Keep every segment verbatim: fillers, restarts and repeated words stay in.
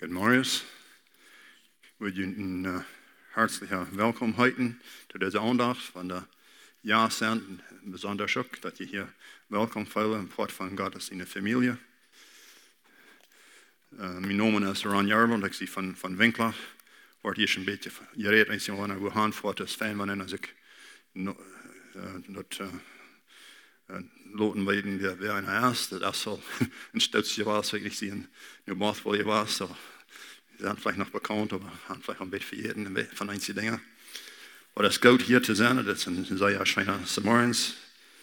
Goedemorgen. We jullie een uh, hartelijke welkom heten tot deze aandacht van de jaarzend. Besonders ook dat je hier welkom voelt in plaats van God in de familie. Uh, mijn naam is Ron Jarbel, ik zie van, van Winkler. Wordt hier een beetje gereed als je naar Wuhan voort is fijn wanneer als ik no, uh, dat uh, uh, laten weten wie wer einer ist. Das soll ein Stützchen was, wirklich sie in New Bothwell war. So, sie sind vielleicht noch bekannt, aber haben vielleicht ein bisschen verjährt von einzelnen Dingen. Aber das ist gut hier zu sein, das ist ein sehr schöner Morgens.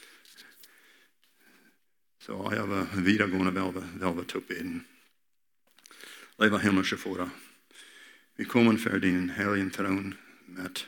So, ich habe wieder gehen, welke, welke te beten. Lieber himmlische Vater, wir kommen vor den heiligen Thron mit,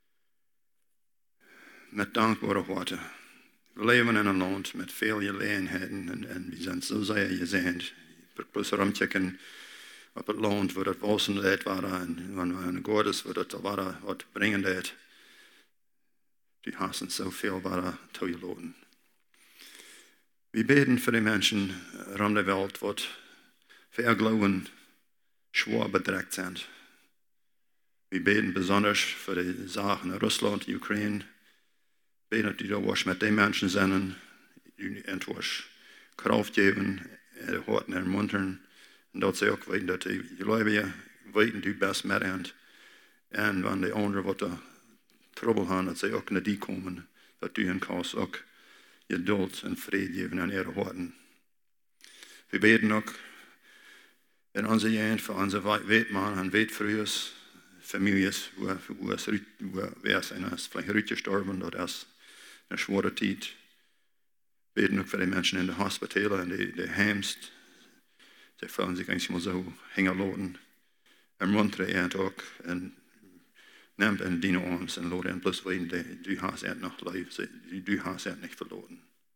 mit dankbaren Worten. Wir leben in einem Land mit vielen Gelegenheiten und, und wir sind so sehr gesegnet. Ich muss rumchecken auf das Land, wo das Wasser lädt war und wenn wir in Gott ist, wo das war, was bringen lädt. Die hassen so viel, was zu geladen. Wir beten für die Menschen rund der Welt, die für ihr Glauben schwer bedrängt sind. Wir beten besonders für die Sachen in Russland, Ukraine. Wir beten, die da was mit den Menschen sind, die etwas Kraft geben, die Horten ermuntern. Und dass sie auch wissen, dass die Leute wissen, die best mit sind. Und wenn die anderen, die da Trouble haben, dass sie auch nicht die kommen, dass die ihnen kannst auch Geduld und Frieden geben an ihre Horten. Wir beten auch in onze jaren voor onze weetman en weetvrugers, families, waar we zijn, als vielleicht uitgestorben, dat is een zware tijd. Beten ook voor de mensen in de hospitalen en de, de heimst. Ze voelen zich eigenlijk maar zo hängen laten. Ermunteren en ook. En neemt en dienen ons en laten en plus weten, du hast het nog leven, du hast het niet verloren.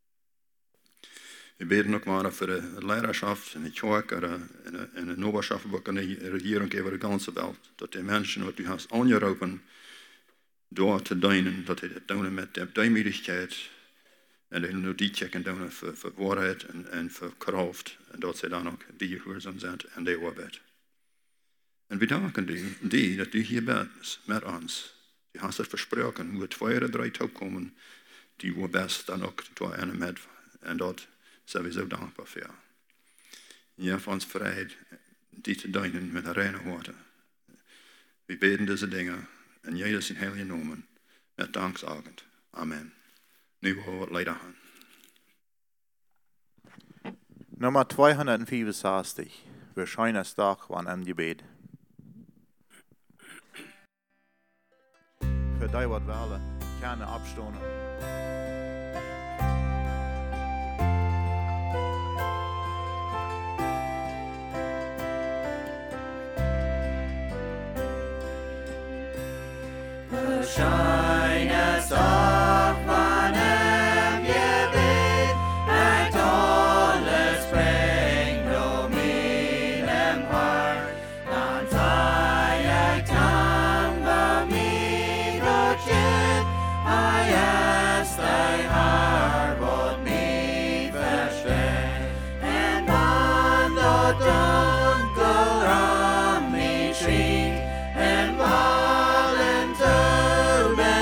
Wir beten auch mal für die Lehrerschaft in der Kirche oder in der Noberschaft, in der Regierung über die ganze Welt, dass die Menschen, die du hast angerufen, dort zu dienen, dass sie das tun mit der Demütigkeit und die nur die checken tun für, für Wahrheit und, und für Kraft und dass sie dann auch die gehorsam sind in der Arbeit. Und wir danken dir, die, dass du hier bist mit uns. Du hast es versprochen, wo zwei oder drei Tag kommen, die wo best dann auch zu einem mit und dort zijn we zo dankbaar voor. Ja, voor ons vrijheid, die te dienen met een reine woorden. We beten deze dingen in Jezus in heilige namen, met dankzagend. Amen. Nu we het leider aan. Nummer tweehonderdvierenzestig. Wir scheinen stark van een gebed. Voor die wat willen, kunnen opstonen. Shine stark van hem gebed, uit alles brengt om in hem hart. Dan zei ik dankbaar mij dat je, hij is thy hart wat mij versteht. En van dat donker aan mij schriet, en ballen toe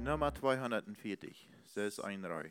Nummer tweehonderdvierzig, zes een rij.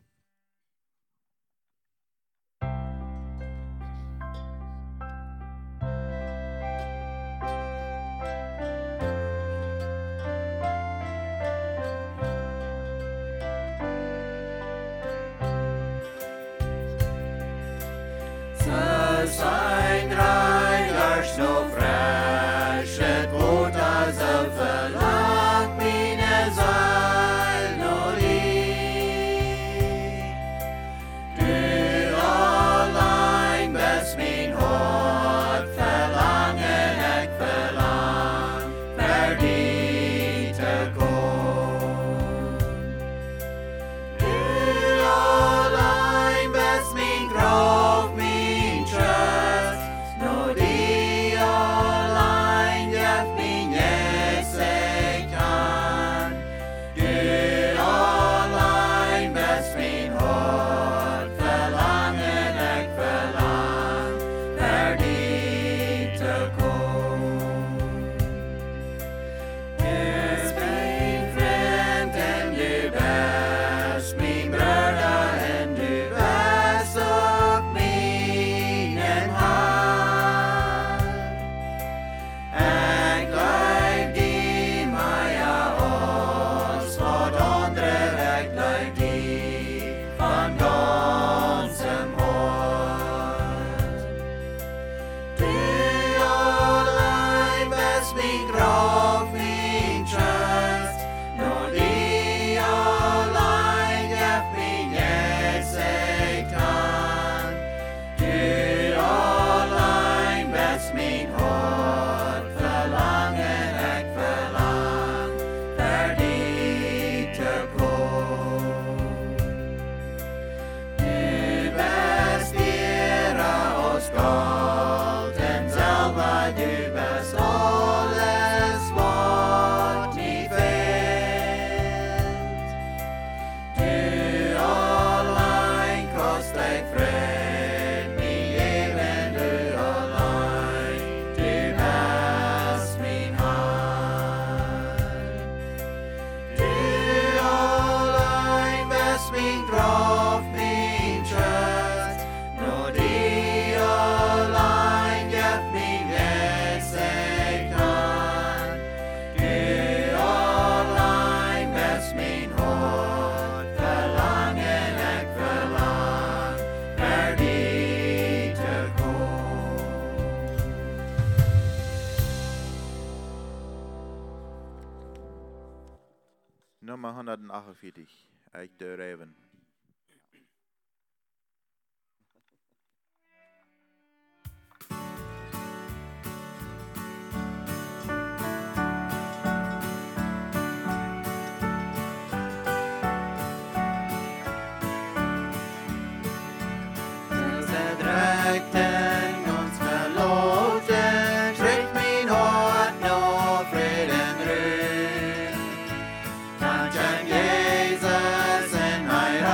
Zijn reigers zo fresh, het woord als een verlang, mine zal nog lief. Du alleen best mijn hart verlangen, ik verlang, verdient te komen. Du alleen best mijn groof, mijn trust, no die alleen jeft mijn yes ik kan. Du alleen best mijn hart verlangen, ik verlang, verdient te komen. Is mijn vriend en du best mijn broeder en du best op mijn hand. Ik leid die mij als wat andere, ik leid die van ganzem hart. Du alleen best mijn groof, mijn trust, no die alleen jeft mijn yes ik kan. Du alleen best mijn hart verlangen, ik verlang, verdient te komen. Du best Heere ons God en zelva, du best alles wat niet vindt. Du alleen kost ik vrede, mijn leven, du alleen, du best mijn hart. Du alleen best mijn groof, mijn trust, no die alleen jeft mijn yes ik kan. Du alleen best mijn hart verlangen, ik verlang, verdient te komen. Nummer honderdachtenveertig, ik de Reven. Ze drekten ons verloofden, schrikt mijn hart nog vrede en rust. Dank aan Jezus en mijn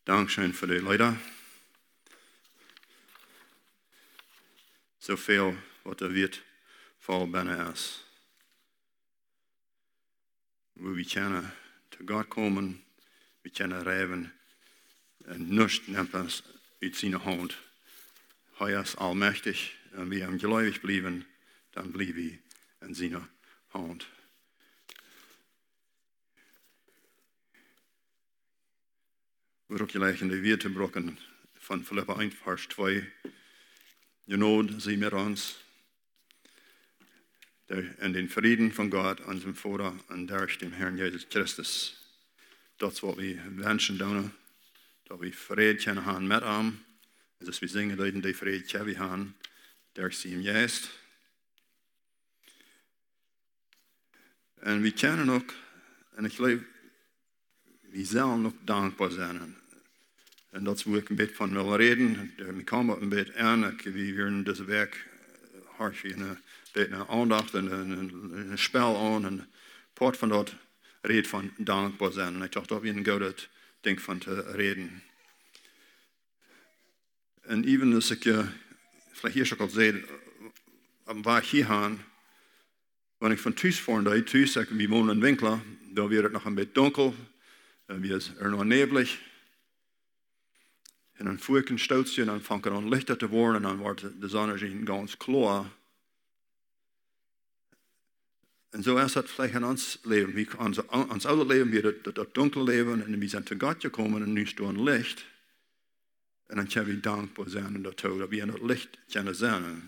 Dankzij voor de leider. Zoveel wat er wird vol binnen is. Waar we kunnen te God komen, we kunnen rijden en niets neemt ons uit zijn hand. Hij is almachtig en we hem gelovig blijven, dan blijven we in zijn hand. We ook gelijk in de Weertebrokken van Filippa één vers twee. Je nood zij met ons. En den Frieden van God, onze Vader en durch den Herrn Jezus Christus. Dat is wat we wensen doen. Dat we vrede kunnen hebben met hem. En dus we zingen dat die vrede kunnen we hebben. Durch zijn geest. En we kunnen ook, en ik geloof, we zullen ook dankbaar zijn. En dat is waar ik een beetje van wil reden. Ik kom een beetje aan. Ik heb hier in deze week hard een beetje aandacht en een, een, een spel aan. En part van dat reed van dankbaar zijn. En ik dacht dat we een goed ding van te reden. En even als ik, uh, vielleicht eerst ook al zei, waar ik hier gaan, wanneer ik van thuis voeren deed, thuis, ik, we wonen in Winkler, daar werd het nog een beetje donker. Uh, er is er nog nebelig. En dan voer ik een stootje en dan vang ik aan lichter te worden en dan wordt de zon ganz klaar. En zo is dat vielleicht in ons leven. We, ons, ons oude leven weer dat, dat donkere leven en we zijn te God gekomen en nu staan licht. En dan kunnen we dankbaar zijn daartoe, dat we in het licht kunnen zijn. En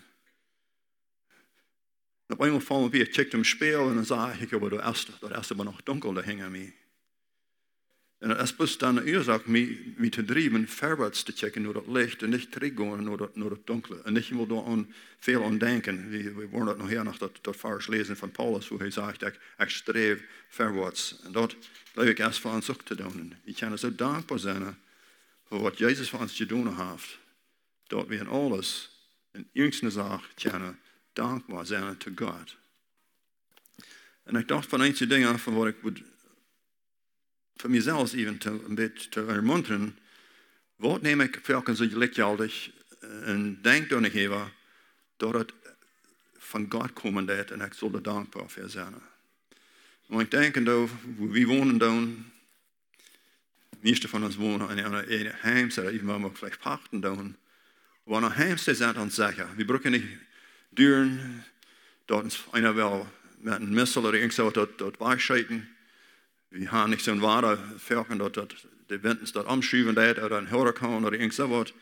op eenmaal vallen we weer, check hem speel en dan zeg ik, ja, dat is, dat is maar nog donker, daar hingen we. En het is dus dan een oorzaak me te drijven, verwaarts te checken naar het licht en niet teruggaan naar het, naar het donkere. En niet meer daar aan, veel aan denken. We, we worden dat nog heel nog dat, dat vers lezen van Paulus, hoe hij zegt, ik, ik streef verwaarts. En dat blijf ik eerst voor ons ook te doen. We kunnen zo dankbaar zijn voor wat Jezus voor ons gedaan heeft. Dat we in alles, in jongste zaak, kunnen dankbaar zijn te God. En ik dacht van eentje dingen van wat ik moet voor mezelf even te, een beetje te ermunteren. Wat neem ik telkens zo lichtjaldig en denk dan even dat het van God komen deed en ik zal er dankbaar voor zijn. Maar ik denk dat we wonen dan, de meeste van ons wonen in een huis, of even maar vielleicht pachten dan. We een huis zijn aan zeggen. We breken niet duren dat ons einer wel met een missel of iets zo dat, dat wegscheiden. We gaan niet zo'n water verken dat, dat de wind dat omschuiven deed uit een hurricane of iets zo wat.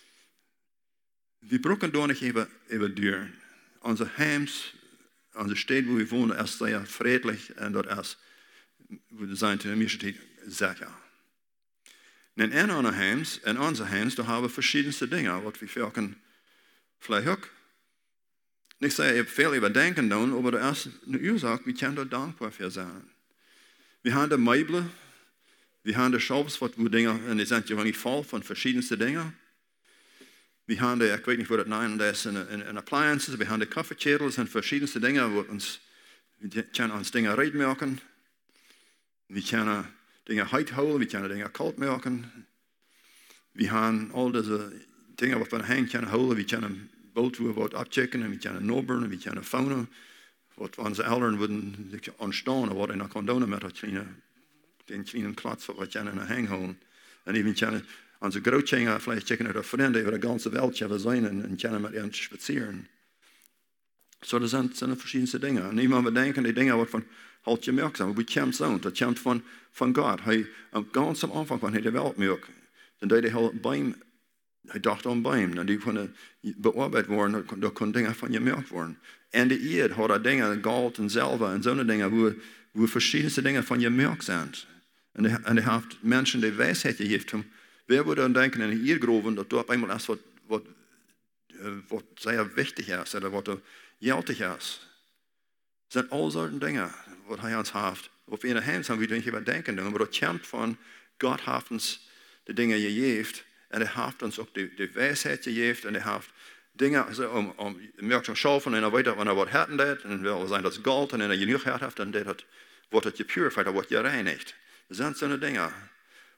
We breken door niet even, even duren. Onze huis, onze stad waar we wonen, is zeer vredelijk en dat is, we zijn te de meeste tijd zeker. En in onze huis, in onze huis, daar hebben we verschillende dingen, wat we verken vielleicht ook. Ik zeg, je hebt veel over denken doen, maar dat is een oorzaak, we kunnen er dankbaar voor zijn. We hebben de meubelen, we hebben de shops, wat we dingen, en die zijn gewoon niet vol van verschillende dingen. We hebben de, ik weet niet wat het naam is, in, in, in appliances, we hebben de koffiezetels en verschillende dingen, wat ons, we kunnen ons dingen rijdt maken. We kunnen dingen heet houden, we kunnen dingen koud maken. We hebben al deze dingen wat we aan hand kunnen houden, we kunnen boten wat afchecken en we kunnen noberen en we kunnen fonen. Wat onze ouderen wilden ontstaan, wat je nog kon doen met dat kleine, den kleine klats wat je aan de hang houden. En even kunnen onze grootkinderen vielleicht checken naar de vrienden over de ganze wereld kunnen zijn en, en kunnen met hen spazieren. Zo dat zijn, zijn verschillende dingen. En iemand we denken die dingen wat van halt je melk zijn, maar we komt zo, dat komt van, van God. Hij, ganz am Anfang van hij de wereld melk. Dan deed hij heel bij hij dacht aan bij hem. Dan die konden bearbeid worden, dan kon dingen van je melk worden. En de eerd had er dingen, goud en zilver en zo'n dingen, waar, waar verschillende dingen van je melk zijn. En hij, en hij heeft mensen die wijsheid gegeven. Wij worden dan denken in een eergroven dat dat eenmaal is wat, wat, wat zeer wichtig is, en wat geldig is. Het zijn al soorten dingen wat hij ons heeft. Op een hand zijn we denken wat denken doen, maar dat komt van God heeft ons de dingen gegeven en hij heeft ons ook de, de wijsheid gegeven en hij heeft dingen zo, om, om melk te schaffen en dan weet je wanneer wat herten deed en wel zijn dat goud en dan je genoeg hert heeft dan deed het, wordt het gepurified, dan wordt je reinigd. Dat zijn zo'n dingen.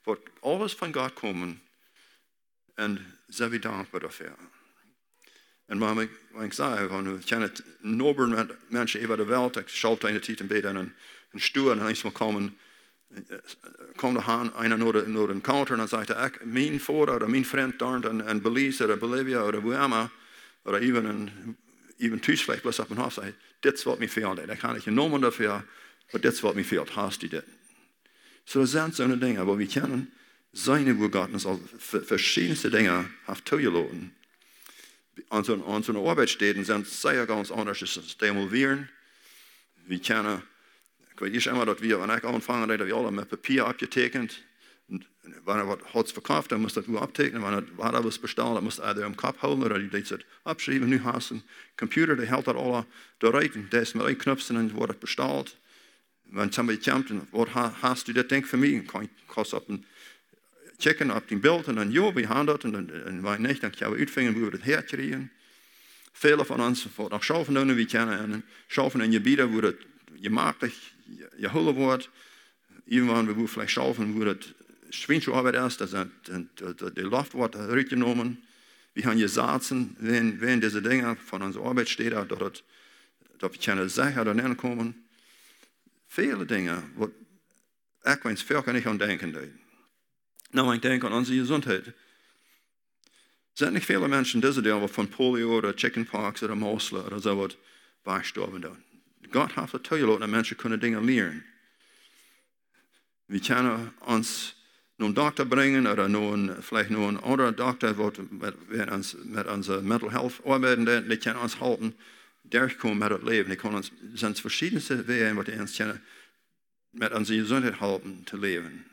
wird alles von Gott kommen und sehr wie dankbar dafür. Und wenn ich sage, wenn ich kenne nobel Menschen über der Welt, ich schaue eine Zeit im Bett in einen Stuhl und dann kommen, kommt da einer nur den Counter und dann sagt er, mein Vater oder mein Freund dort in Belize oder Bolivia oder wo immer, oder even in even thuis vielleicht bloß auf dem Haus sagt, das wird mir fehlen. Da kann ich einen Namen dafür, aber das wird mir fehlen. Hast du das? So, das sind so eine Dinge, aber wir kennen seine, wo Gott uns verschiedenste Dinge hat zugelassen. An so, an so einer Arbeitsstätten sind sehr ganz anders, das ist demolieren. Wir kennen, ich weiß immer, dass wir, wenn ich anfangen, dass wir alle mit Papier abgetekent. Und wenn er was verkauft, dann muss das nur abtekenen. Wenn er war was bestellt, dann muss er im Kopf holen oder die das abschreiben. Nu hast du einen Computer, der hält das alle da rein. Der ist mit einem Knopf und dann wird es bestellt. Wenn jemand kommt, was hast du das Ding für mich? Kann ich auf den checken auf dem Bild und dann, ja, wir haben das und dann, und wenn nicht, dann können wir ausfinden, wo wir das herkriegen. Viele von uns, die auch schaffen, wir kennen schaffen in Gebieten, wo das gemachtlich geholt wird. Irgendwann, wo wir vielleicht schaffen, wo das Schwingscharbeit ist, dass die Luft wird rückgenommen. Wir haben gesagt, wenn, wenn diese Dinge von unserer Arbeit stehen, dass, dass wir keine Sicherheit dahin kommen. Viele Dinge, wo ich weiß, viel kann ich an denken. Nou, ich denke an unsere Gesundheit. Es sind nicht viele Menschen diese Dinge von Polio oder Chickenpox oder Mosler oder so was weggestorben. Gott hat natürlich, dass Menschen können Dinge lernen. Wir können uns nur einen Doktor bringen oder nur einen, vielleicht nur einen anderen Doktor, der uns mit unserer Mental Health arbeiten, die können uns helfen, durchkommen mit dem Leben. Die können uns, es sind verschiedenste Wege, die uns können mit unserer Gesundheit helfen, zu leben.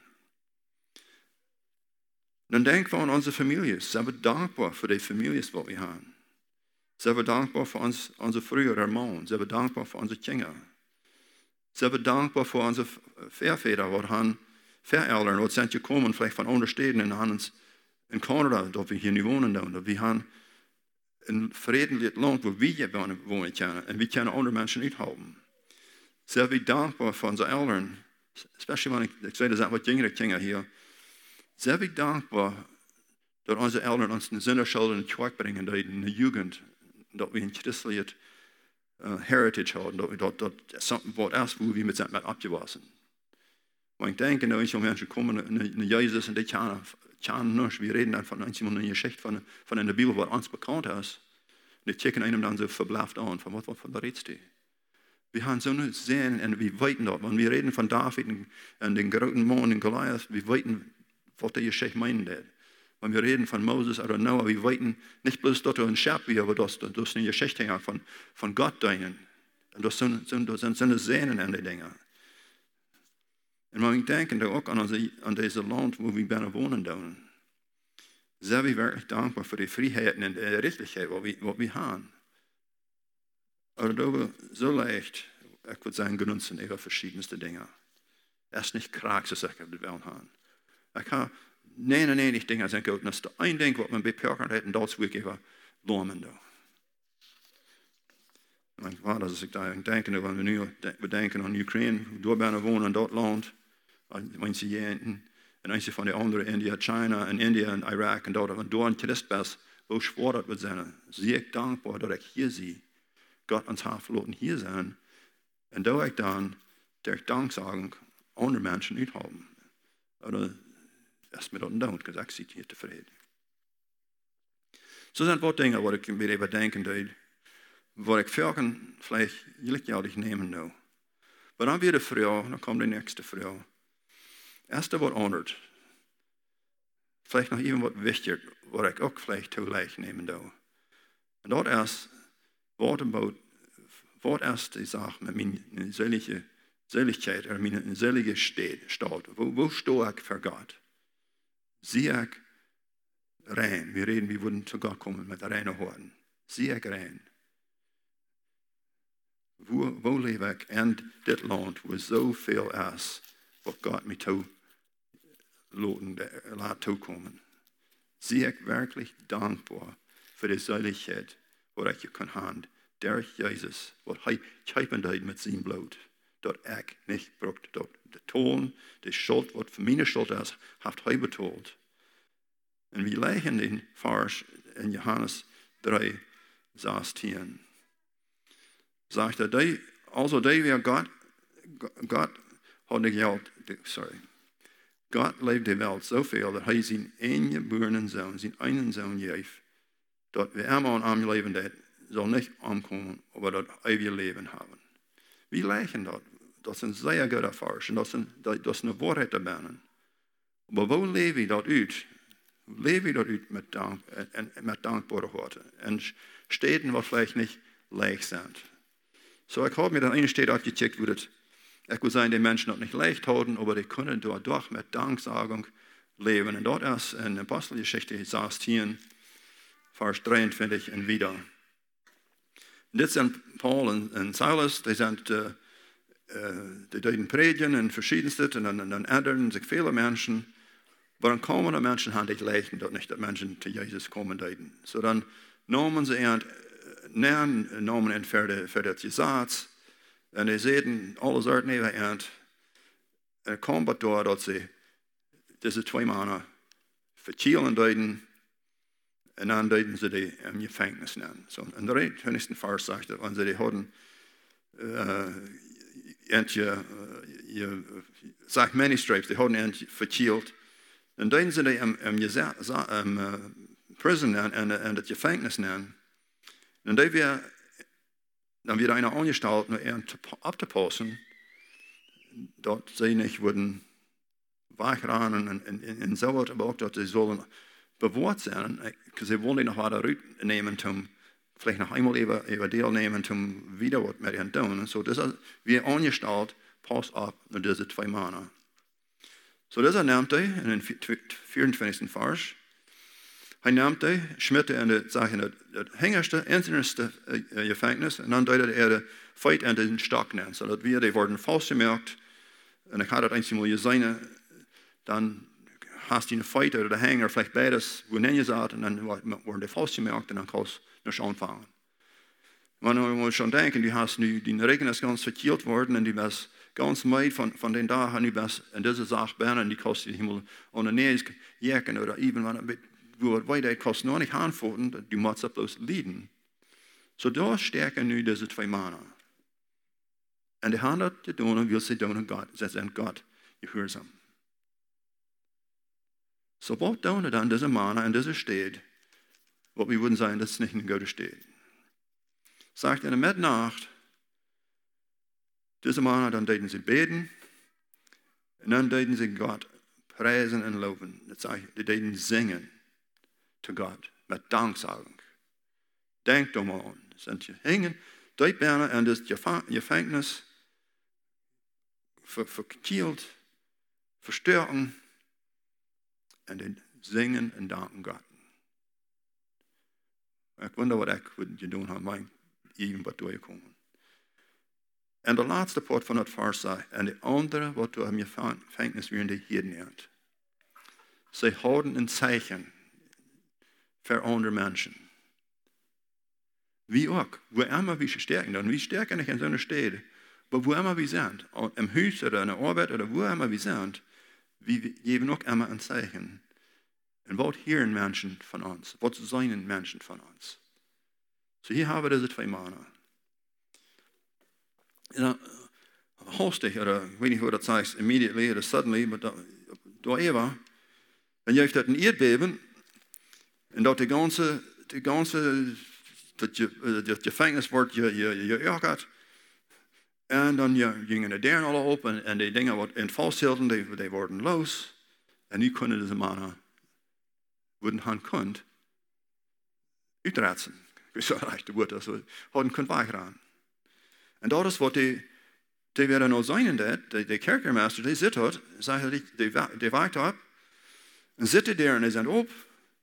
Dann denken wir an unsere Familie. Sind wir dankbar für die Familie, die wir haben. Sind wir dankbar für uns, unsere frühere Mann. Sind wir dankbar für unsere Kinder. Sind wir dankbar für unsere Väter, die haben Vereltern, die sind gekommen, vielleicht von anderen Städten und haben uns in Kanada, dort wir hier nicht wohnen. Und wir haben ein friedliches Land, wo wir wohnen können. Und wir können andere Menschen nicht haben. Sind wir dankbar für unsere Eltern. Especially wenn ich, ich sage, das sind was jüngere Kinder hier. Sehr wir dankbar, dass unsere Eltern uns eine Sinnerschule in die Kirche bringen, in der Jugend, dass wir ein christliches uh, Heritage haben, dass wir dort, dort something was erst, wo wir mit sind, mit abgewaschen. Wenn ich denke, dass ich Menschen kommen, in Jesus und die kennen nicht, wir reden dann von einer Geschichte von, von in der Bibel, was uns bekannt ist, und die checken einem dann so verblasst an, von was, von der redest du? Wir haben so eine Sehen und wir weiten dort, wenn wir reden von David und den großen Mann in Goliath, wir weiten, was die Geschichte meinen. Wenn wir reden von Moses oder Noah, wir weiten nicht bloß dort ein Schaf, aber das, das ist eine Geschichte von, von Gott deinen. Und das sind, das sind so eine Sehnen an die Dinge. Und wenn wir denken auch an, unser, an dieses Land, wo wir gerne wohnen, dann, sind wir wirklich dankbar für die Freiheiten und die Richtigkeit, die wir, was wir haben. Aber da so leicht, ich würde sagen, genutzen über verschiedenste Dinge. Es ist nicht krank, so ich auf der Welt haben. Ich habe neunundneunzig Dinge, als ich gut, das ist ein Ding, was man beperkt hat, und das will ich über lohnen. Ich war, dass ich da denke, wenn wir nu bedenken an Ukraine, dort ben wohnen in dat land, manche jenten, en eentje van de andere, India, China, en India, en Irak, en dat, en door een Christ best, hoe schwer dat wordt zijn. Zie ik dankbaar dat ik hier zie, Gott ons heeft verloren hier zijn, en dat ik dan, der ik dank sagen, andere mensen niet hebben. Oder erst mit und down, gesagt, ich hier tevreden. So sind wat dingen wat ik weer even denken deed, wat ik velken vielleicht gelijkjoudig nemen nou. Maar dan weer de vrouw, dan komt de nächste vrouw. Erste wat anders. Vielleicht noch even wat wichtiger, wat ik ook vielleicht tegelijk nemen nou. En dat is, wat about, wat is die zaak met mijn selige Seligkeit, oder meine selige Stadt. Wo, wo stehe ich für Gott? Sehe ich rein? Wir reden, wir würden zu Gott kommen mit reinen Horten. Sehe ich rein? Wo, wo lebe ich in dit Land, wo so viel ist, was Gott mir zu lässt zukommen? Sehe ich wirklich dankbar für die Seligkeit, wo ich kann haben, durch Jesus, was er mit seinem Blut. dat ik niet brukt. Dat de toon, de schuld, wat voor mijn schuld is, heeft hij betaald. En we leggen den vers in Johannes drie, zestien. Zegt er, die, also die weer God, God had de geld, sorry. God leeft de wereld zoveel dat hij zijn engeborenen zoon, zijn einen zoon geeft, dat we hem aan hem leven dat zal niet omkomen, maar dat eeuwige leven hebben. We leggen dat. Dat is een zeer goede vers en dat is een, dat, dat is een waarheid erbij. Maar hoe leven we dat uit? Hoe leven we dat uit met, dank, en, en met dankbare harten? En steden wat vielleicht niet leeg zijn. Zo, so, ik heb mir dan een stad uitgecheckt, wo dat, ik wil zeggen, die mensen dat niet leicht houden, maar die kunnen door met danksagung leven. En dat is in Apostelgeschichte zestien, vers drieëntwintig en wieder. Dit zijn Paul en, en Silas, die zijn uh, uh, die deden predigen en verschiedenste, en dan, dan ändern zich vele mensen. Maar dan komen de mensen aan dit lijken, dat niet dat mensen te Jezus komen deden. Zo so dan namen ze aan, namen, namen en voor, voor dat gezaad, en die zeiden alles uit neven aan. En het kwam wat door dat ze deze twee mannen verkielen deden, en dan deden ze die in gevangenis nemen. So, en de twintigste vers zegt dat, wanneer ze die hadden, uh, eentje, uh, je, zegt many stripes, die hadden eentje verkield. En deden ze die in, in, in uh, prison en, en, en het gevangenis nemen. En die weer, dan weer een aangesteld om er op te passen, dat ze niet worden wegrennen en, en, en, en zo wordt, maar ook dat ze zullen bewoord zijn. Ze willen nog wat eruit nemen, om vielleicht nog eenmaal even, even deelnemen, om weer wat met hen te doen. So, dus weer aangesteld, pas op naar deze twee mannen. So, dus neemt hij, in de vierentwintigste vers, hij neemt hij, schmitte in de, zeg het, het hingerste, internste uh, gevangenis, en dan deed hij de feit in de stok nemen, zodat we die worden vastgemerkt, en ik had het eens eenmaal gezien, dan hast je een feit uit de hanger, vielleicht beides, wo je zat, en dan worden die vastgemerkt, en dan kan je niet aanvangen. Maar nu moet je schon denken, die hast nu, die regen is ganz verkeerd worden, en die was ganz meid van, van den dagen, nu was in deze zaak bijna, en die kost je helemaal aan de neus jekken, of even, wanneer wo weiter kost nog niet aanvoelen, die moet ze bloos lieden. Zo daar sterken nu deze twee mannen. En die gaan dat te doen, en wil ze doen, en God, ze zijn God, gehoorzaam. Zo wat doen dan deze mannen in deze stad, wat we würden sagen, dat is niet een goede stad. Sagt in de middernacht, deze mannen, dan deden ze beten, en dan deden ze God prijzen en loven. Dat zeg, die deden zingen. To God, met danksagung. Denk er maar aan. Zijn je hingen, die bijna en dus je gevangenis verkield, versterken en dan zingen en danken God. Ik wonder wat ik je doen had, maar even wat doorgekomen. En de laatste part van het vers zei, en de andere wat door je gevangenis weer in de hier neemt. Zij houden een zeichen voor andere mensen. Wie ook, wo immer wir stärken, dann wir stärken nicht in so einer Städte, aber wo immer wir sind, im Haus oder in der Arbeit oder wo immer wir sind, wir geben auch immer ein Zeichen. Und was hören Menschen von uns? Was seien Menschen von uns? So hier haben wir diese zwei Männer. Ja, hastig, oder ich weiß nicht, wo das heißt, immediately oder suddenly, aber da, da Eva, dann heeft dat een Erdbeben, en dat de ganze, de ganze, dat je, dat je gevangenis wordt, je, je, je ärgert. En dan gingen de deuren alle op, en, en die dingen wat in vasthielden, die, die worden los. En nu kunnen deze mannen, worden han kunt, uitratsen. Ik weet niet het woord, also, hadden kunt weggaan. En dat is wat die, die werden nou zijn in dat, die, die kerkermeester, die zit had, die, die, die waakt op, en zitten daar en hij zegt op.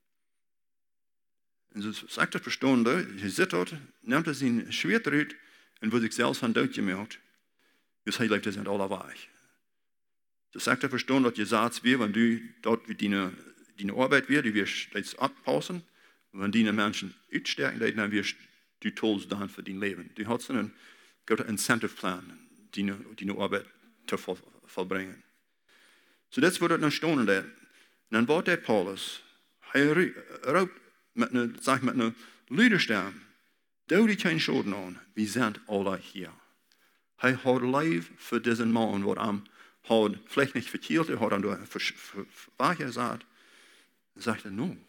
En zo zegt het verstond, hij zit dort, neemt hij zijn schwert eruit en wordt zichzelf van dood gemerkt. Dus hij leeft het alle weg. Zo zegt hij verstond dat je zaad weer, wanneer du dort wie die, die arbeid weer, die weer steeds abpassen, wanneer die mensen uitsterken, dan weer die tools dan voor die leven. Die had zo'n incentive plan. die, die Arbeit zu voll, vollbringen. So das wordt het een stonen dat. En dan wordt der Paulus, hij roept met een, zeg met een luide stem, doe die geen schulden aan, we zijn alle hier. Hij houdt lief voor deze man, wat hem houdt, vielleicht niet verkeerd, hij houdt hem door wacht gezegd. Dan zegt hij, no.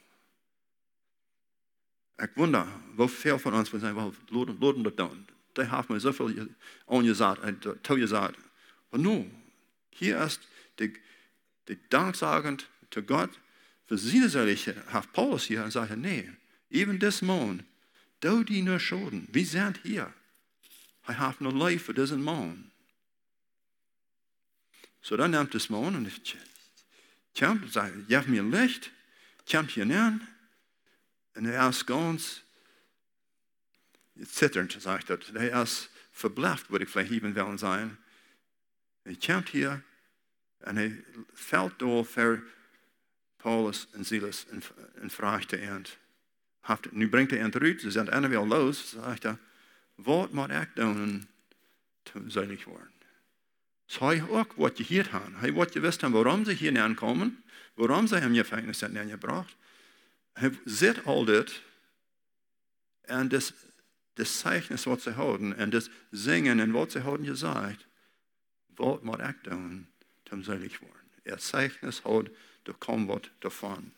Ik wonder, hoeveel van ons zijn wel loden dat doen. Die heeft me zoveel aangezegd en toegezegd. Maar no, hier is de, de dankzagend te God voor zijn zaligheid, heeft Paulus hier en zegt, nee, even deze man, doe die nur schulden, we zijn hier. Hij heeft nog lief voor deze man. So dan neemt deze man en komt, zegt, geef me licht, komt hier neer. En hij is ganz zitternd, zegt dat. Hij is verblijft, wil ik vielleicht even willen zijn. Hij komt hier en hij valt door voor Paulus en Silas en, en vraagt de eind. Nu brengt hij eind eruit, ze zijn eindelijk wel los. Zegt hij, wat moet ik doen te zalig worden? Dus hij ook wat je hier gaan. Hij wat je wist waarom ze hier aankomen, waarom ze hem je gevangenis hebben gebracht. Hij ziet al dit en das, das zeichnis wat ze houden en das zingen en wat ze houden gezegd. Wat moet ik doen te zalig worden? Er zeichnis houdt, er komt wat daarvan.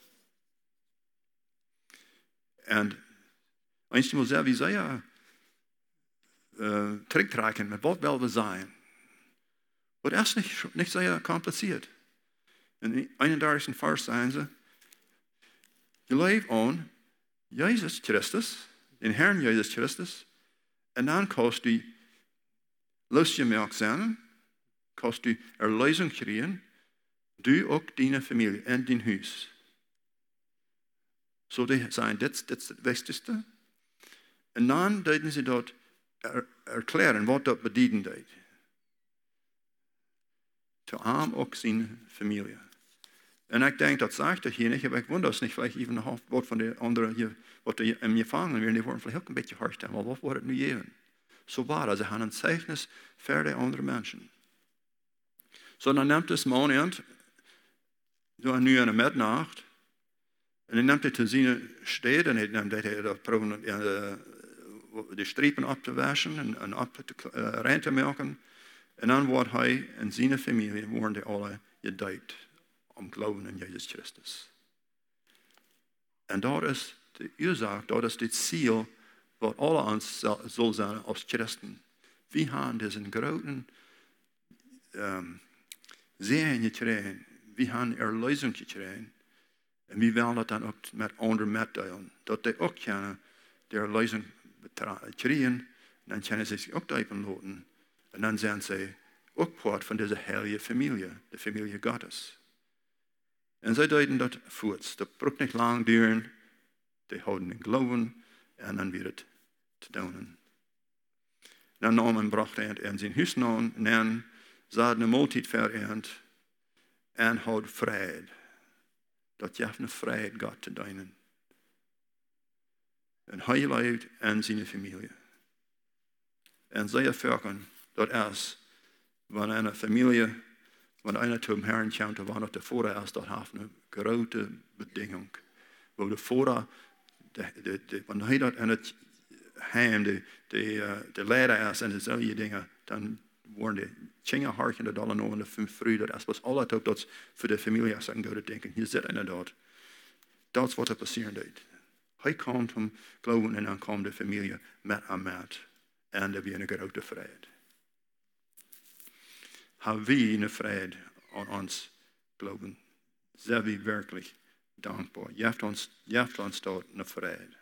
En eens moet zeggen, wie zei ja, uh, terugtrekken met wat wel we zijn. Maar dat is niet, niet zo compliceerd. In de eenendertigste vers zijn ze, je leeft aan Jezus Christus, den Herrn Jezus Christus, en dan kost je lust je melk zijn, kost je erleuzing krijgen, du ook die familie en die huis. Zo die zijn, dit, dit is het wichtigste. En dan deden ze dat er, erklären wat dat betekent deed. Te arm ook zijn familie. En ik denk dat zegt dat hier niet, ik wonder is niet vielleicht even een wat van de anderen hier, wat die in je vangen weer, die worden vielleicht ook een beetje hard, maar wat wordt het nu even? Zo waar, ze hebben een zeichnis voor de andere mensen. Zo dan neemt het man aan, zo nu in de middernacht, en dan neemt hij te zien steed, en hij neemt hij dat proberen de strepen op te wassen en, en op te, uh, rein te maken. En dan wordt hij en zijn familie, worden die alle gedoopt om geloven in Jezus Christus. En dat is de oorzaak, dat is het ziel wat alle ons zal zijn als christen. We hebben deze grote um, zegen gekregen. We hebben erleuzing gekregen. En we willen dat dan ook met anderen meedelen. Dat die ook kunnen de erleuzing krijgen. Dan kunnen ze zich ook daarvan laten. En dan zijn ze ook part van deze heilige familie. De familie Gottes. En zij deden dat voort. Dat braucht niet lang duren. Die houden in geloven. En dan weer het te doen. Dan nam en bracht hij in zijn huis aan. En dan zaten een maaltijd vereend. En houdt vrede. Dat je een vrijheid gaat te dienen. En hij leeft en zijn familie. En zij ervaren dat is, wanneer een familie, wanneer einer zum Herrn komt, wanneer de voorraad is, dat heeft een grote beding. Waar de voorraad, wanneer hij dat in het heim, de, de, de leider is en de zulke dingen, dan worden de tjinge hartje dat alle nog in de vroeg, dat is was altijd ook dat voor de familie is en te denken, hier zit inderdaad. Dat is wat er passeren deed. Hij komt om geloven en dan komt de familie met hem met. En er weer een grote vrijheid. Hebben we een vrijheid aan ons geloven? Zijn we werkelijk dankbaar? Je hebt ons, je hebt ons tot een vrijheid.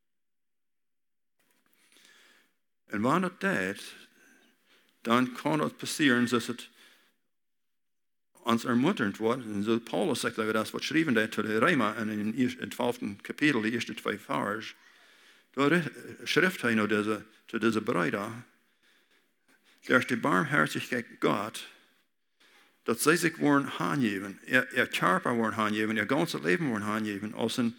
En wanneer het deed, dan kan het passeren dat het ons ermunterend wordt. En zo Paulus zegt dat dat wat schreven deed tot de Rema en in het twaalfde kapitel, de eerste twee vers. Daar schrijft hij nou deze, tot deze bruid. Er is de barmherzigheid God, dat zij zich worden aangeven, er, er körper worden aangeven, er ganze leven worden aangeven als een,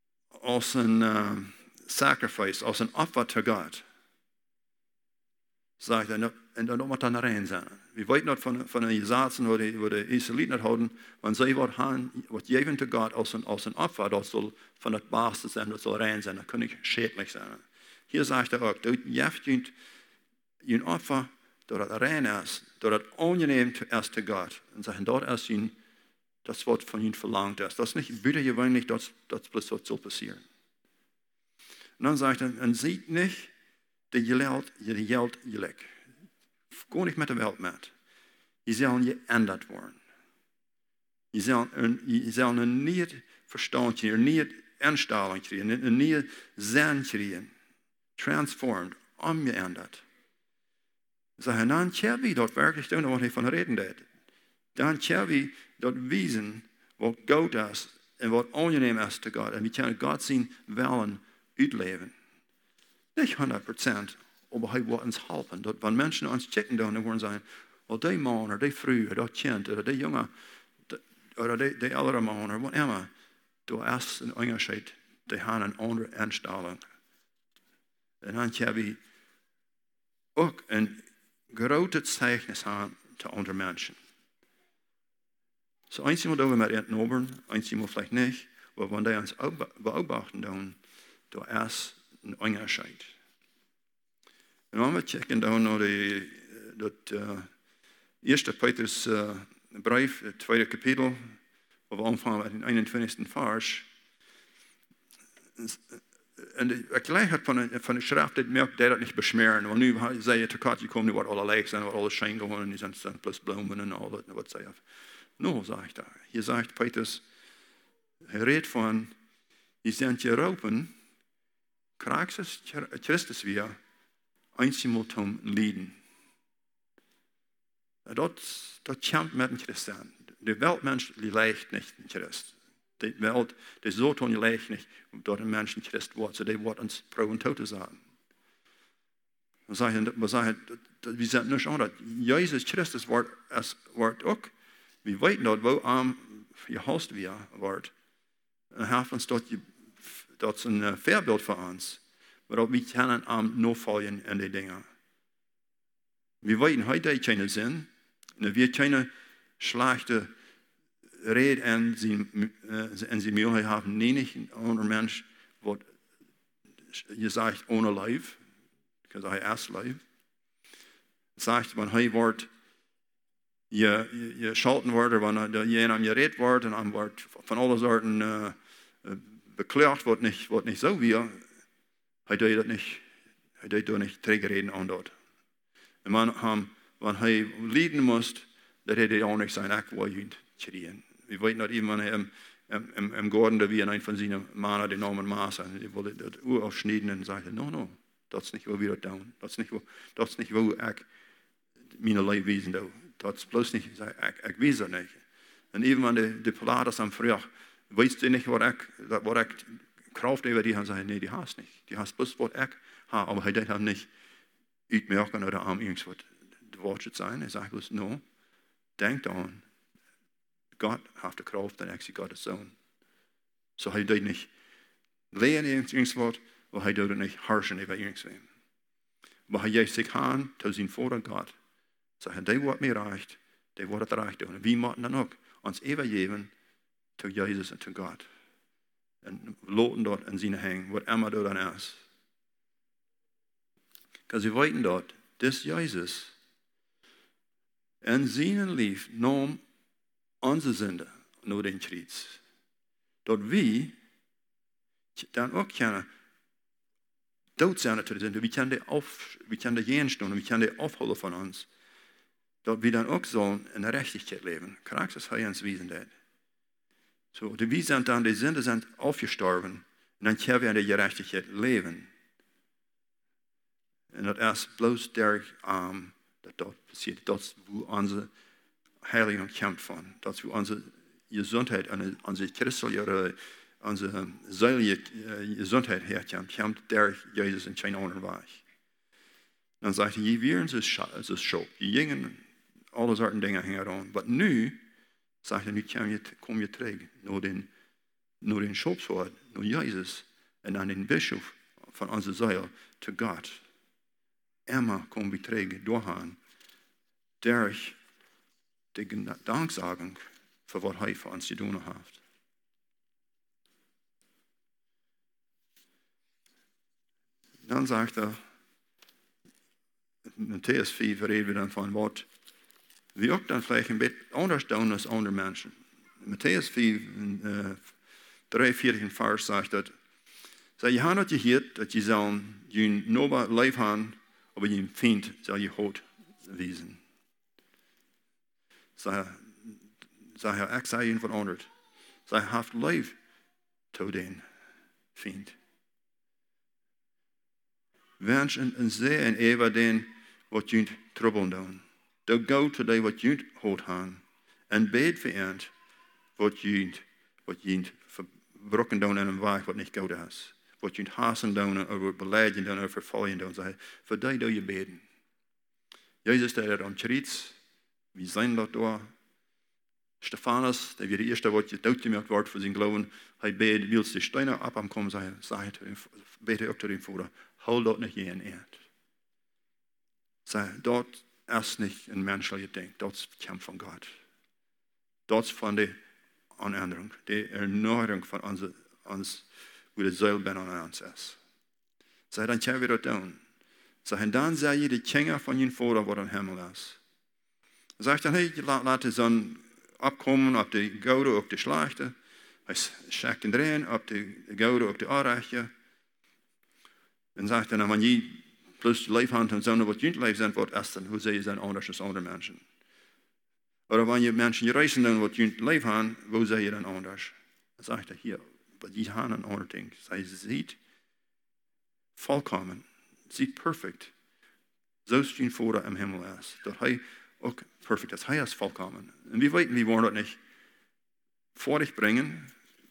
als een uh, sacrifice, als een offer tot God. Sagt er, en dan moet dan rein zijn. We weten dat van, van een gezaten waar de, waar de Israëlieten het houden, want zij wordt gaan, wordt geven te God als een, als een offer, dat zal van het basis zijn, dat zal rein zijn, dat kan niet schadelijk zijn. Hier zegt hij ook, dat je een offer, dat het rein is, dat het ongeneem is te God. En zeggen, dat is een, dat is wat van je verlangt is. Dat is niet buitengewoonlijk, dat, dat is wat zal passeren. En dan zegt hij, en ziet niet, dat je geld, je geld, je lek. Ga niet met de wereld met. Je zal je ändert worden. Je zal een, je zal een nieuw verstand krijgen, een nieuwe instelling krijgen, een nieuwe zin krijgen. Transformed, omgeändert. Zeggen, dan kan we dat werkelijk doen wat hij van reden deed. Dan kan we dat wijzen wat goed is en wat ongeneem is te God. En we kunnen God zien willen uitleven. Niet honderd procent, maar hij wil ons helpen. Dat wanneer mensen ons checken doen, dan worden ze zeggen, oh, die man, of die vrouw, of dat kind, of die jongen, of die, die oudere man, of wat immer. Er is een onderscheid. Die hebben een andere instelling. En dan hebben we ook een grote zeichnis aan te andere mensen. So eins moet we met eten over, eins moet vielleicht nicht, maar wanneer ons beobachten doen, er is een onderscheid. En dan we checken dan naar de, dat uh, eerste Petrus uh, brief, het tweede kapitel, waar we aanvangen met de eenentwintigste vers. En de gelegenheid van de, van de schrift, dat merkt dat niet besmeren. Want nu zei je tekort, je komt nu wat alle leeg zijn, wat alle schijn gewoon, en die zijn plus bloemen en al dat, wat zei je. No, zegt hij. Je zegt Petrus, hij redt van, je zijn je roepen, Christus, Christus weer, eenmaal te lijden. Dat, dat komt met een christen. De wereldmens lijkt niet een christen. De wereld, de zoton lijkt niet dat een mens een christ wordt. So die wordt ons pro en toe te zeggen. We zeggen, we zeggen, we zijn niet aan dat. Jezus Christus wordt, wordt ook. We weten dat we aan je host weer wordt. En havens dat je, dat is een uh, voorbeeld voor ons. Maar we kunnen aan navolgen in die dingen. We weten, hij deed geen zin. En we kunnen slechte reden en zijn, uh, en zijn mogelijk hebben. Nee, een ander mens wat je zegt ohne leven. Want hij is leven. Zegt, wanneer hij wordt je, je, je schalten wordt, wanneer je aan je reed wordt en dan wordt van alle soorten uh, beklaagd, wat niet, wat niet zo weer. Hij deed dat niet. Hij deed dat niet tegenreden aan dat. En wanneer hij lijden moest, dat hij ook niet zijn ek wil je schreeuwen. We weten dat iemand hem im, im Gordon, da wie een van zijn mannen, die namen Maas, en die wilde dat oor afsnijden en zeiden, no, no, dat is niet hoe we dat doen. Dat is niet hoe, dat is niet hoe ik mijn leven wezen doe. Dat is bloos niet, ik, ik weet dat niet. En even wanneer de, de Pilatus aan vroeg, weet je niet wat ik, dat, wat ik kracht over die gaan zeggen, nee, die haast niet. Die haast bloos wat ik heb, maar hij deed hem niet uitmerken oder aan iets wat de woord zijn. Hij zegt bloos, no, denk aan. God heeft de kracht en ik zie Gods zoon. Zo hij deed niet leren iets wat, maar hij deed het niet harsen over iets. Maar hij geeft zich aan te zien voor God. Zeggen, die wordt mij recht, die wordt het recht doen. En wie moeten dan ook ons overgeven te Jezus en te God. En laten dat in zijn hang, wat immer dat dan is. Want we weten dat, dit Jezus in zijn lief nam onze zonde naar den kruis. Dat we dan ook kunnen dood zijn te de zonde. We kunnen die af, we kunnen die geenstoen, we kunnen die afhouden van ons. Dat we dan ook zullen in de rechtigheid leven. Christus hij ons wezen deed. So, we zijn dan de zonde zijn afgestorven. En dan kunnen we in de gerechtigheid leven. En dat is bloos der arm dat dat passiert. Dat is waar onze heiliging komt van. Dat is waar onze gezondheid en onze christelijke, onze zeilige gezondheid herkomt. Komt der Jezus in geen andere weg. Dan zegt hij, je weer is schuld. Je gingen alle soorten dingen hangen aan. Maar nu, zegt hij, nu kom je, kom je terug naar den, naar den schuldswoord, naar Jezus en aan den bisschop van onze ziel, te God. immer kommen wir träge durchhauen, durch die Danksagung für was er für uns getan hat. Dann sagt er, in Matthäus vier reden wir dann von Wort, wie auch dann vielleicht ein bisschen anders tun als andere Menschen. In Matthäus vier, äh, drei, vier Vers sagt er, sei je habt je gehört, dass je sollen, je nober Leib haben, aber je Feind soll je Hot wiesen. Sei, sei er, ich sei ihnen verandert. Sei haft Leib zu den Feind. Wens en zee en ewa den wat junt trouble doen. Dan go to die wat junt hoort gaan. En bid voor eind wat junt, wat junt verbroken doen en een weg wat niet goed is. Wat junt hassen doen en wat beleiden doen en vervallen doen. Zeg, voor die doe je beden. Jezus deed dat aan Tjeriets. Wie zijn dat daar? Stefanus, der wie der erste wat je doodgemerkt wordt voor zijn geloven. Hij beet, wil de steiner ab am komen, zei hij, bete ook tot hem voor. Hol dort nicht je in Erd. Sei, dort ist nicht ein menschliches Ding, dort kommt von Gott. Dort von der Anänderung, die Erneuerung von uns, uns wo die Seele an uns ist. Sei, dann können wir das tun. Sei, und dann sei je die Kinder von ihnen vor, wo der Himmel ist. Sag dann, hey, lass die Sonne abkommen, ob die Goude, ob die Schlechte. Hij schakt in drehen, ob die Goude, ob die Anreiche. En zegt dan, wanneer je plus leef hand en zo'n wat je leef zijn wordt, is dan hoe zij zijn anders als andere mensen. Of wanneer mensen je reizen doen wat je leef hebben, hoe zij je dan anders? Dan zegt hij hier, wat je hebben een ander ding. Zij ziet volkomen, ziet perfect, zoals je voor im Himmel is. Dat hij ook perfect is. Hij is volkomen. En we weten, we worden dat niet voor brengen.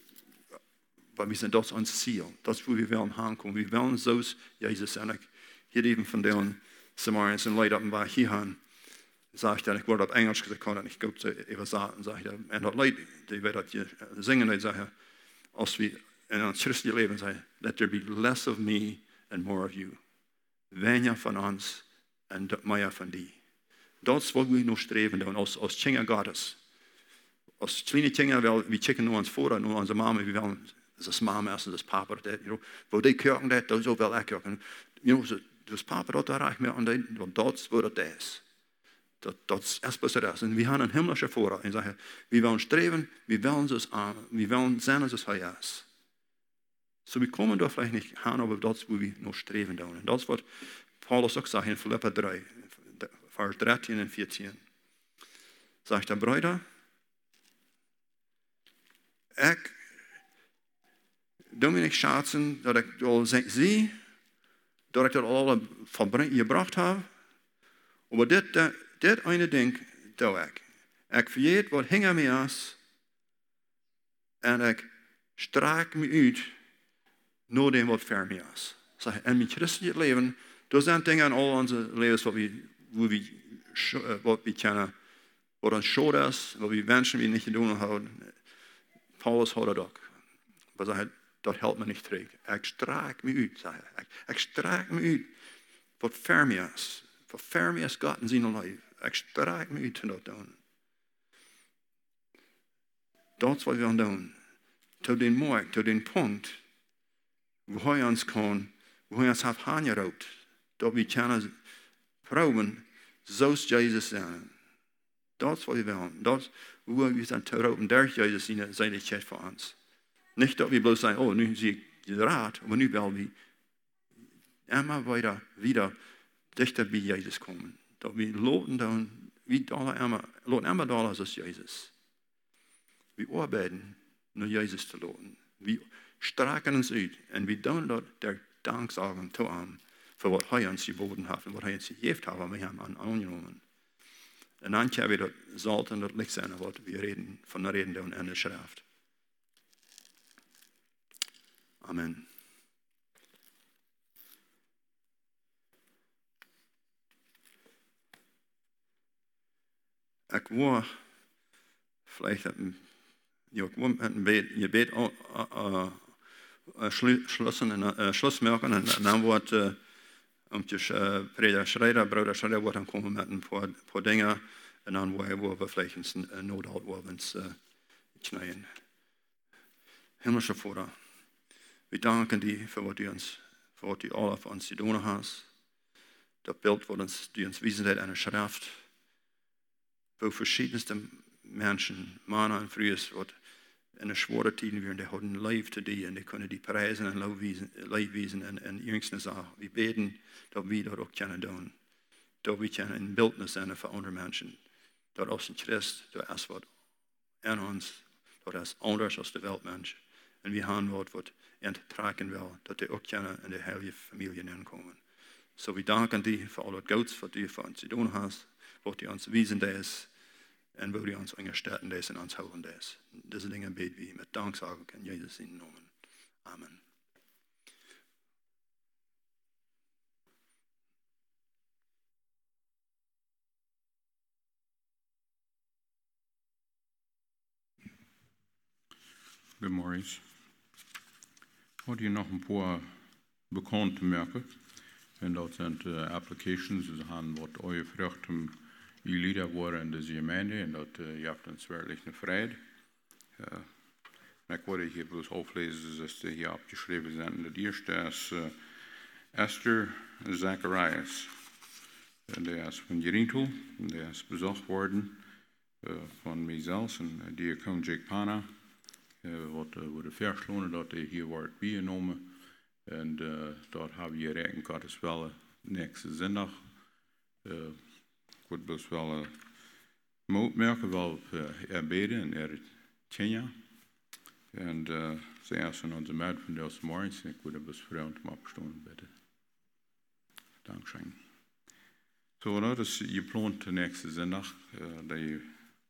Maar we zijn dat ons ziel. Dat is waar we willen aankomen. We willen zoals Jezus en ik. Hier even van de Samariërs en leid op een weg hier gaan. Zeg ik dat, ik word op Engels gezegd, ik kan dat niet goed even zeggen. Zeg ik dat, en dat leid, die weet dat je zingen, die zeggen, als we in ons christelijk leven zeggen, let there be less of me and more of you. Weinig van ons en meer van die. Dat is wat we nog streven doen, als, als kinderen Gottes. Als kleine kinderen, we checken naar ons voor, naar onze mama, we willen, das Mama ist und das Papa, das, you know, wo die kirken das, da so will ich kirken. You know, das Papa dort erreicht mir und dort wo das ist. Das ist was das ist. Und wir haben einen himmlischen Vorrat. Und sagen, wir wollen streben, wir wollen es an, wir wollen sein, als es hier ist. So wir kommen da vielleicht nicht hin, aber das, wo wir noch streben tun. Und das ist, was Paulus auch sagt in Philipper drei, Vers dreizehn und vierzehn. Sagt der Brüder, ich doe me niet schaatsen dat ik al zie, dat ik dat al gebracht heb. Maar dit, dit, dit ene ding doe ik. Ik vergeet wat hing aan mij is. En ik strijk me uit naar dem wat ver mij is. Zeg, in mijn christelijk leven, er zijn dingen in al onze levens wat we, wat we, wat we kennen, wat ons schuld is, wat we wensen we niet doen houden. Paulus had dat ook. Maar hij dat helpt me niet terug. Ik strijk me uit, zei hij. Ik, ik strijk me uit wat ver me is. Wat ver me is God in zijn leven. Ik strijk me uit te dat doen. Dat is wat we gaan doen. Tot den markt, tot den punt, waar hij ons kan, waar hij ons heeft aangeroepen. Dat we kunnen proeven, zoals Jezus zijn. Dat is wat we willen. Dat is hoe we zijn te roepen. Daar Jezus zijn, zijn het chat voor ons. Nicht, dass wir bloß sagen, oh, nun sehe ich den Rat, aber nun wollen wir immer weiter, wieder dichter bei Jesus kommen. Dass wir loten dann, wie Dollar immer, loten immer Dollar als Jesus. Wir arbeiten, nur Jesus zu loten. Wir strecken uns aus und wir tun dort der Danksagung zu ihm, für was er uns geboten hat und was er uns gegeben hat, was wir haben angenommen. Und dann können wir dort sollten dort Licht sein, was wir reden, von der Reden in der Schrift. Amen. Ik wil vielleicht ja, ik wil een beetje je beet uh, uh, schlussen en uh, Schluss merken en dan wordt uh, om te preder Schreider, broeder Schreider wordt dan komen met een paar, paar dingen en dan waar we vielleicht een nood waar we ons knijden. Himmlische Vater, we danken die voor wat u ons, voor wat u alle voor ons gedaan hast. Dat beeld wat ons, die ons wiesen hat, eine Schrift, wo verschiedenste Menschen, Männer und Frauen, wat in de zware tijden weer, die hadden lief te die en die kunnen die prijzen en lief wezen en, en jongste zaken. We beten dat we dat ook kunnen doen. Dat we kunnen een beeldnis zijn voor andere mensen. Dat als een Christ, dat is wat in ons, dat is anders als de wereldmens. En we gaan wat wat in trekken wil, dat die ook kunnen in de heilige familie inkomen. Zo we danken die voor al het goeds wat u voor ons gedaan hast, wat u ons wezen is. En wil je ons ondersteunen deze en ons houden deze. Deze dingen beten we met dankzaging in Jezus in namen. Amen. Good Maurice. Had je nog een paar bekende merken? En dat zijn uh, applications, dus aan wat ooit vruchten je lieder worden in de gemeente en dat uh, je hebt een zwaarlijke vrede. Uh, maar wat ik hier bloos oplezen is dat hier opgeschreven zijn. Het eerste is uh, Esther Zacharias. En die is van Jerinto, en die is bezocht worden uh, van mijzelf en uh, die komt Jake Pana. Uh, wat uh, wordt verslonen dat hij hier wordt bijgenomen. En uh, dat hebben we rekenen Gottes wel nächste zondag. Uh, ik wil dus wel uh, moed merken, wel uh, erbeden en er Kenia. En uh, ze is in onze maat van deze morgens. Ik wil dus vreemd om opstaan bidden. Dankzij. Zo, dat is je plan de nächste zondag. Uh, dat je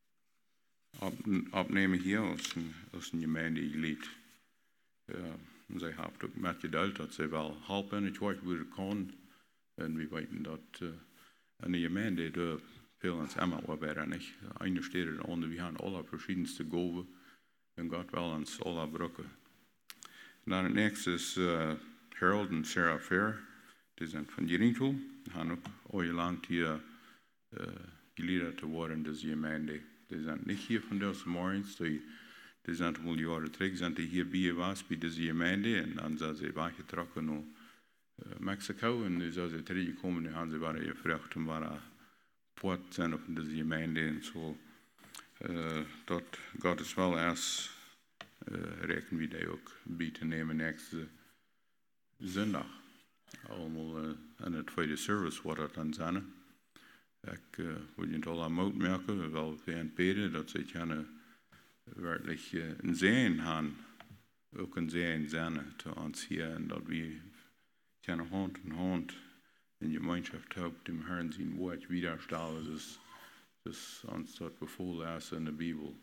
op, opnemen hier als een, als een gemeente gelid. Uh, En zij heeft ook met geduld dat zij wel helpen. Ik weet hoe het kan. En we weten dat uh, in de gemeente de veel ons emmer arbeiden niet. Eine steht er onder, we gaan alle verschiedenste goven. En God wil ons alle brukken. En dan het nächste is uh, Harold en Sarah Fair. Die zijn van Jerinto. Die gaan ook ooit lang hier uh, geleerd te worden in deze gemeente. Die zijn niet hier van deze morgens. Die Die zijn al jaren terug, zijn die hier bij was bij deze gemeente en dan zijn ze weggetrokken naar uh, Mexico en nu zijn ze teruggekomen en dan ze waren gevraagd om waar poort zijn op deze gemeente en zo. Uh, dat God is wel eens uh, rekenen we die ook bij te nemen nächste zondag. Allemaal uh, in het tweede service wordt dat dan zijn. Ik uh, wil je het al aan moed merken, wel weer beden dat ze gerne werkelijk uh, een zegen hebben, ook een zegen zijn te ons hier en dat we kunnen hand in hand in gemeenschap ook dem Herrn zijn woord widerstellen, dus, dus ons dat bevolen is in de Bijbel.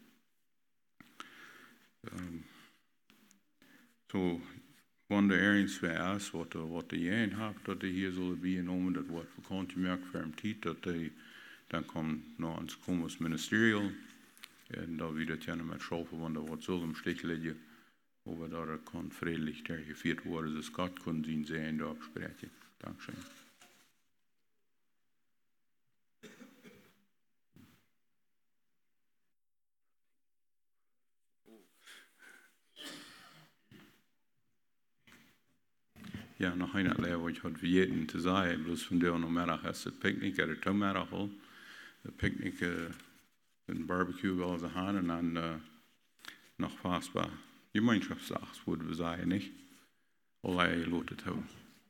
Um, so, wanneer ergens weer is wat, wat de jaren heeft, dat die hier zullen bijgenomen, dat wordt bekend gemerkt voor een tijd, dat die dan komt naar ons komen als ministerial. En dat we dat gerne met schaffen, want dat wordt zo im Stich liggen, over dat er kan vredelijk teruggevierd worden, dus God kon zien zijn daar bespreken. Dankzij. Ja, nog een leer wat ik had vergeten te zeggen, bloos van de middag is het picknick, er is middag al. De picknick, uh, een barbecue wel eens aan en dan uh, nog vastbaar. Gemeenschapsdag, worden we zeggen, niet? Allerlei lood het houden.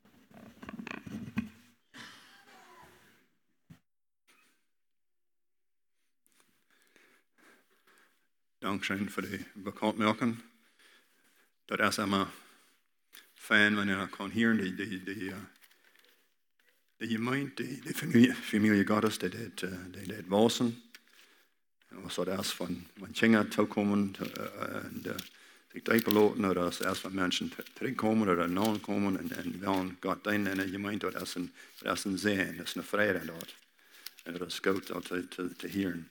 Dankzij voor de bekendmaking. Dat is allemaal fijn wanneer je kan horen die, die, die, uh, die gemeente, die, die familie, familie Gottes, die dit, uh, die dit wassen. En was dat eerst van, van Chinga toekomen, uh, en de, die dijpeloten, dat is eerst van mensen terugkomen, dat er naam komen, en, en wel God in de gemeente, dat is een, dat is een zin, dat is een vrede dat. En dat is goed dat te, te, te horen.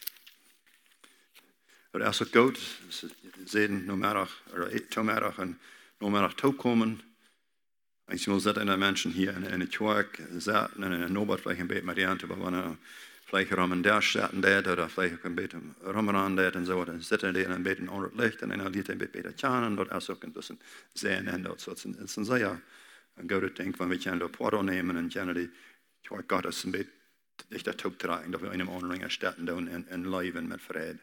Dat is het goed, zeiden nomiddag, of tomiddag en nomiddag toekomen, Ich will zetten de mensen hier in, in de kerk zaten en in Nobert vielleicht een beetje met die aan te bewonnen. Vielleicht rum der zaten deed, oder vielleicht een beetje rum aan deed en zo. Dan zitten die een beetje onder het licht en dan liet een beetje beter tjaan. Dat is ook een bisschen zijn en dat soort. Het is een zeer een goede ding, van we kunnen de porto nemen en kunnen die kerk Gottes een beetje dicht dat ook dragen. Dat we in een andere steden doen en, en leven met vrede.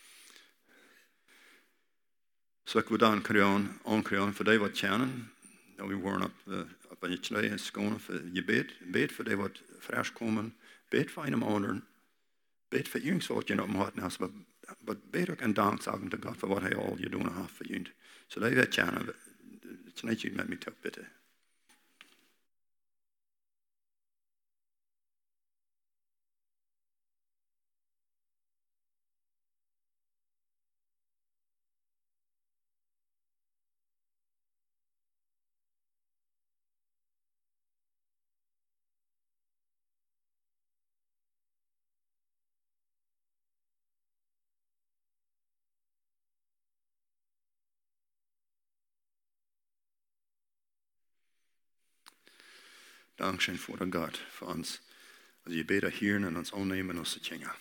Så ik wil dan krijgen, aankrijgen voor die wat kennen. Dat we waren op, uh, op een knee in Skåne voor je bed. Bed voor die wat vers komen. Bed voor een anderen. Bed voor jongens wat je op hart hebt. Maar bed ook en dank zeggen tot God voor wat hij al je doen heeft voor jullie. Zo dat we kennen. Tonight you met me toch bitte. Dankeschön voor de God, voor ons. Als je beter hier en ons aannemen als de tjenger.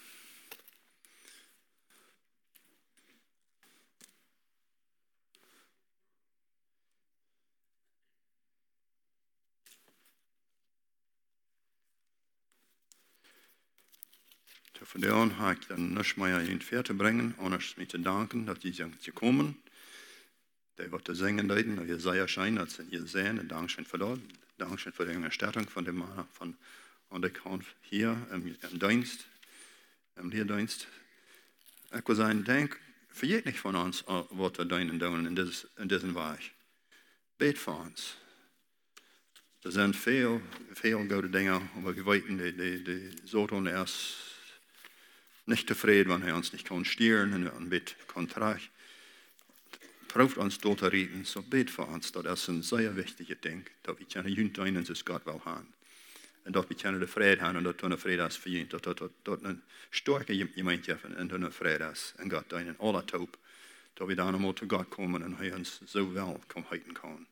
Voor de aan ga ik dan niets meer in het ver te brengen, anders me te danken dat je zijn gekomen. Die wat te zingen deuten, dat je zeer schijn, dat ze hier zijn, en dankzij voor dat. Dankzij voor de ondersteuning van de mannen van aan de kant hier im, im dienst, im leerdienst. Ik wil zeggen, denk, vergeet niet van ons wat we doen en doen in, deze, in deze weg. Bid voor ons. Er zijn veel, veel goede dingen, maar we weten, die, die, die Satan is nicht tevreden, wenn er uns nicht kann stieren und ein Bett kann tragen. Prüft uns dort zu reden, so bet für uns. Das ist ein sehr wichtiges Ding, dass wir keine Jüngte ein, das Gott will haben. Und dass wir keine Freude haben und dass eine Freude ist für ihn. Dass das eine starke Gemeinschaft und eine Freude ist. Und Gott einen aller Taub, dass wir dann einmal zu Gott kommen und er uns so well halten kann.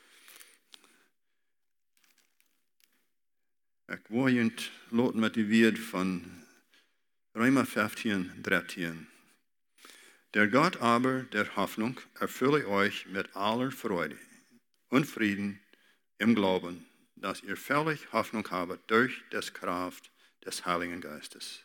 Ich will Ihnen lassen mit dem Wort von Römer fünfzehn, dreizehn. Der Gott aber der Hoffnung erfülle euch mit aller Freude und Frieden im Glauben, dass ihr völlig Hoffnung habt durch die Kraft des Heiligen Geistes.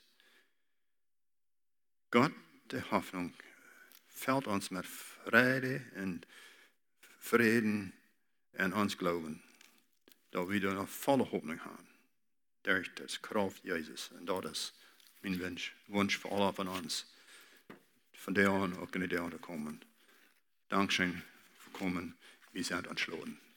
Gott der Hoffnung fällt uns mit Freude und Frieden in uns Glauben, dass wir eine volle Hoffnung haben durch die Kraft Jesus. Und das ist mein Wunsch, Wunsch für alle von uns. Von der an auch in die Erde kommen. Dankeschön für kommen. Wir sind entschlossen.